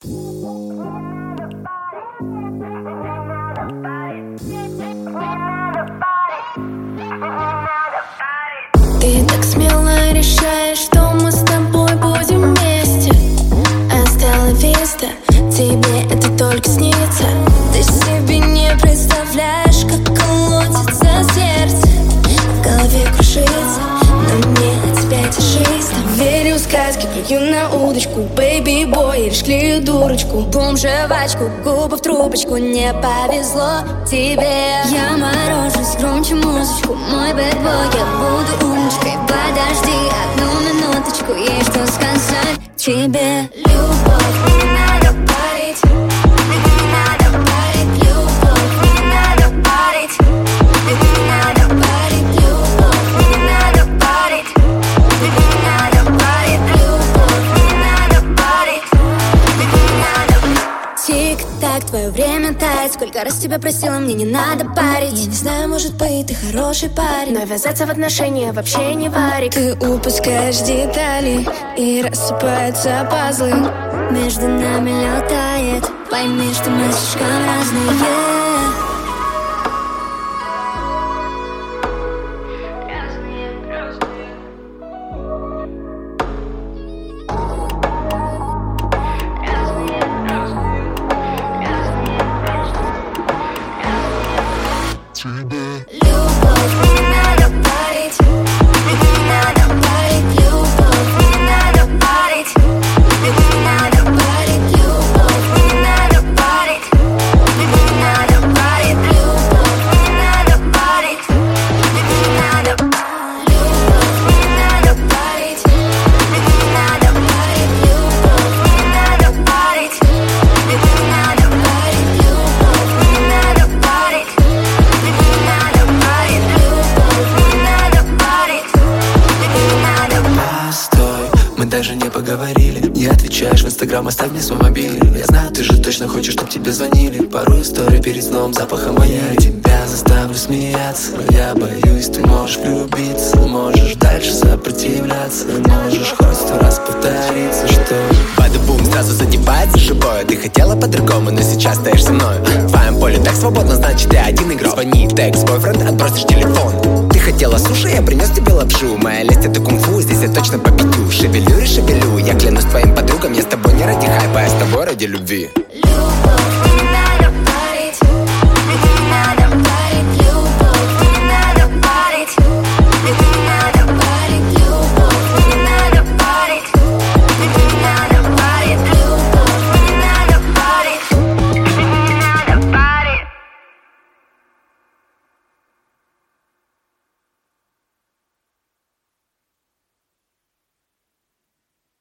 Ты так смело решаешь, что мы с тобой будем вместе. Hasta la vista, тебе это только снится. Ты себе не представляешь, как колотится сердце, в голове крушится, но мне от тебя тяжесть. Верю в сказки, плюю на удочку, бэйби-бой, лишь клею дурочку, бомжевачку, губы в трубочку. Не повезло тебе. Я морожусь громче музычку, мой бэдбой, я буду умничкой. Подожди одну минуточку, есть что сказать тебе. Любовь, не надо парить, не надо парить. Любовь, не надо парить, не надо парить. Любовь, не надо парить, не надо парить. Любовь, не надо парить, не надо. Тик-так, твое время тает. Сколько раз тебя просила, мне не надо парить. Я не знаю, может быть, ты хороший парень, но ввязаться в отношения вообще не варик. Ты упускаешь детали, и рассыпаются пазлы. Между нами летает, пойми, что мы слишком разные. Любовь, не надо парить, не надо парить. Любовь, не надо парить, не надо парить. Любовь, не надо парить, не надо парить. Любовь, не надо парить, не надо. Любовь, не надо парить, не надо парить. Любовь, не надо парить, не надо парить. Любовь, не надо парить. Постой, мы даже не поговорили. Не отвечаешь в инстаграм, оставь мне свой мобильный. Я знаю, ты же точно хочешь, чтоб тебе звонили. Пару историй перед сном, запахом воняет. Тебя заставлю смеяться, но я боюсь, ты можешь влюбиться. Можешь дальше сопротивляться, можешь хоть 100 раз повториться, что бада-бум, сразу задевается живое. Ты хотела по-другому, но сейчас стоишь со мной. В твоем поле так свободно, значит ты один игрок. Звони, текст-бойфренд, отбросишь телефон. Ты хотела суши, я принес тебе лапшу. Моя лесть это кунг-фу, здесь я точно победю. Шевелю и шевелю, я клянусь твоим подругам. Я с тобой не ради хайпа, я с тобой ради любви. Любовь.